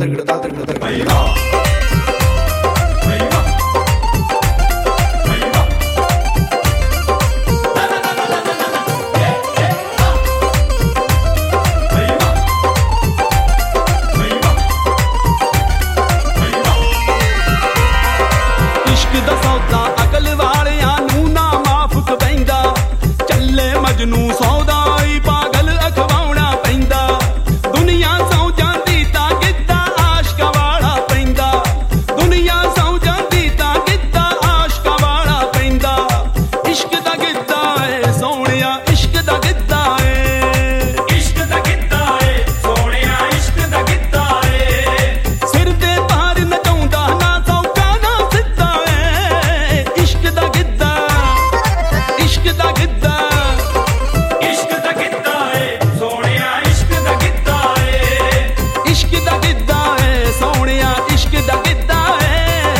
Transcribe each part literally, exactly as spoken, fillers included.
इश्क दा सौदा अकल वालियां नूं ना माफक पैंदा चले मजनू सौदा ही पागल अखवाउणा पैंदा दुनिया सौ जांदी तां गिद्दा आशका वाला पैंदा दुनिया सौ जांदी तां गिद्दा आशका वाला पैंदा इश्क दा गिद्दा है सोहणिया इश्क दा गिद्दा है इश्क दा गिद्दा है सोहणिया इश्क दा गिद्दा है सिर दे पार नचाउंदा ना सौका ना सिद्धा है इश्क दा गिद्दा इश्क दा गिद्दा इश्क दा गिद्दा है सोहणिया इश्क दा गिद्दा है इश्क दा गिद्दा है सोहणिया इश्क दा गिद्दा है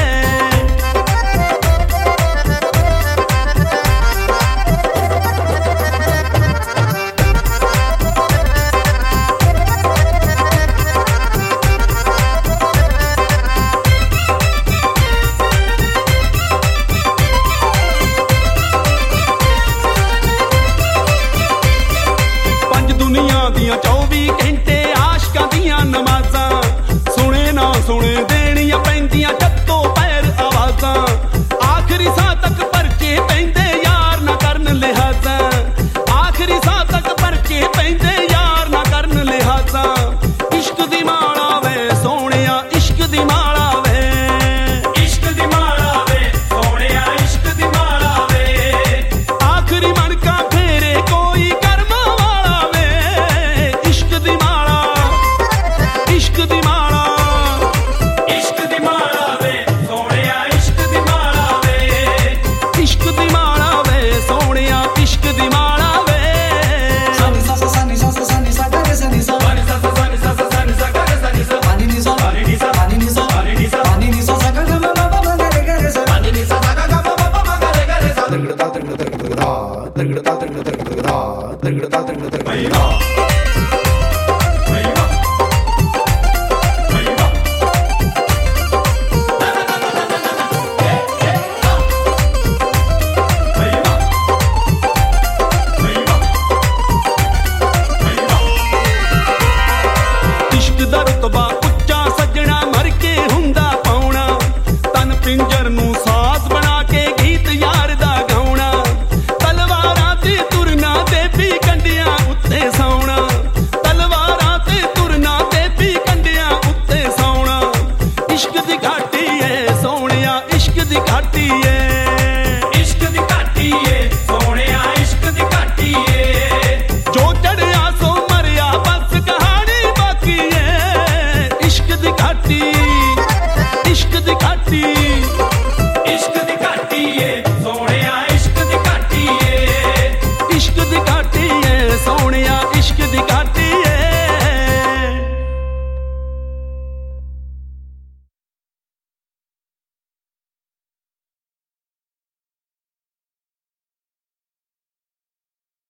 पंज दुनिया दियां चौबी घंटे आशकां दियां नमाज़ां सुने ना सुने देनियां पैंदियां जत्तो पैर आवाज़ां आखिरी साह तक परचे पैंदे यार ना करन लिहाज़ां आखिरी साह तक परचे पैंदे यार ना करन लिहाज़ां इश्क दी माला वे सोहणिया इश्क दी माला वे इश्क दी माला वे सोहणिया इश्क दी माला वे आखिरी मनका फेरे कोई कर्मा वाला वे इश्क दी माला इश्क दी माला इश्क दी माला वे सोहणिया इश्क दी माला वे इश्क दी माला वे सोहणिया इश्क दी माला वे Sani sa sa sani sa sa sani sa ga re sa ni sa Sani sa sa sani sa sa sani sa ga re sa ni sa Pani ni sa Pani ni sa pani ni sa Pani ni sa pani ni sa sa ga ga ma ma ma ma ga re ga re sa Pani ni sa sa ga ga ma ma ma ma ga re ga re sa Ding da ding da ding da ding da ding da ding da ding da ding da ding da ding da ding da ding da